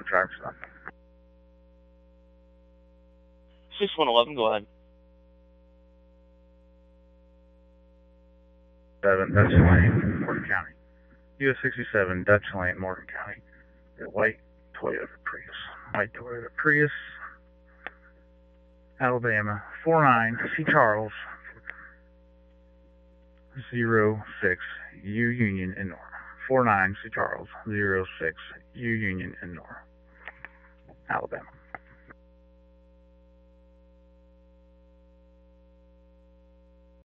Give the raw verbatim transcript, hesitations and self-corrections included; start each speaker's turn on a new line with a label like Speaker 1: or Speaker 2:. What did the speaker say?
Speaker 1: driver's stop.
Speaker 2: six one eleven, go ahead.
Speaker 1: seven, Dutch Lane, Morgan County. U S sixty-seven, Dutch Lane, Morgan County. White Toyota Prius. White Toyota Prius, Alabama, four nine C Charles, zero six U Union in Nora. four nine C Charles, zero six U Union in Nora, Alabama.